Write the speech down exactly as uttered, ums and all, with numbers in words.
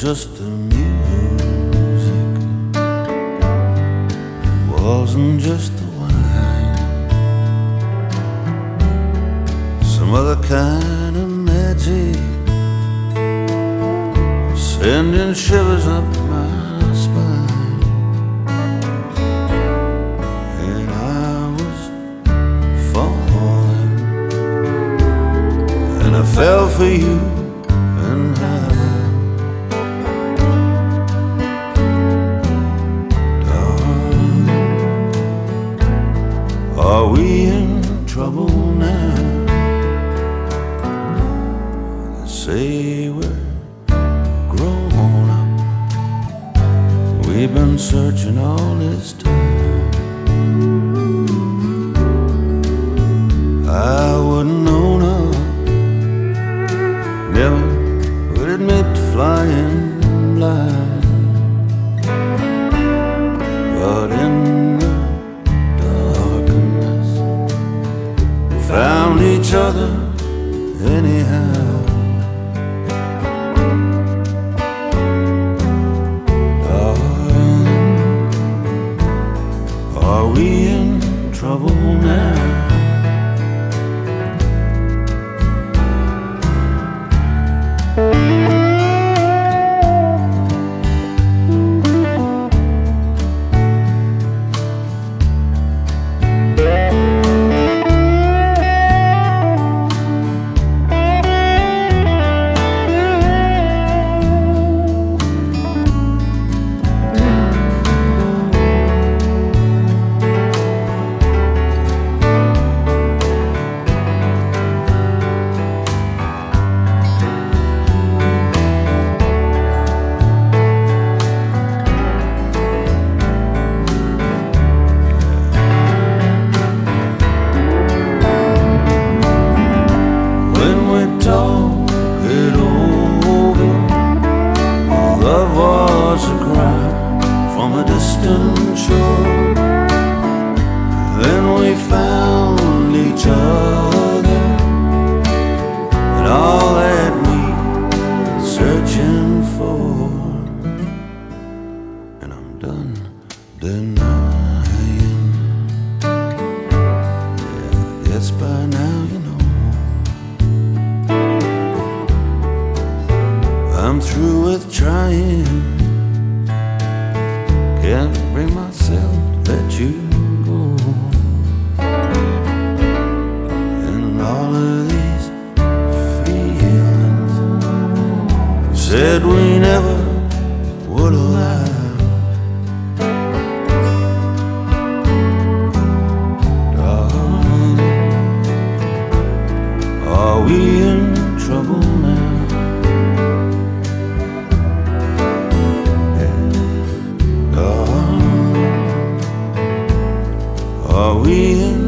just the music, wasn't just the wine, some other kind of magic sending shivers up my spine. And I was falling, and I fell for you and how. Are we in trouble now? They say we're grown up, we've been searching all this time. I wouldn't own up, never would admit to flying blind. But in the found each other anyhow. Darling, are we in trouble now? Love was a cry from a distant shore. Then we found each other, and all that we've been searching for. And I'm done denying. Yeah, I guess by now you know I'm through with trying. Can't bring myself to let you go. And all of these feelings said we never would allow. Darling, are we in trouble now? Are we in